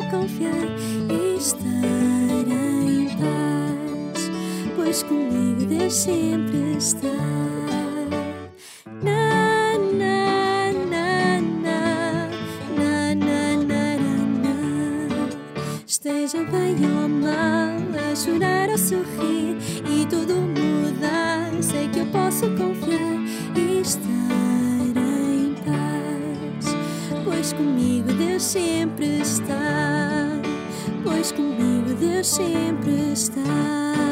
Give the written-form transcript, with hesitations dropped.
confiar e estar em paz, pois comigo Deus sempre está. Na, na, na, na, na, na, na, na. Esteja bem ou mal, a chorar ou sorrir, e tudo muda, sei que eu posso confiar e estar em paz, pois comigo Deus sempre está, pois comigo Deus sempre está.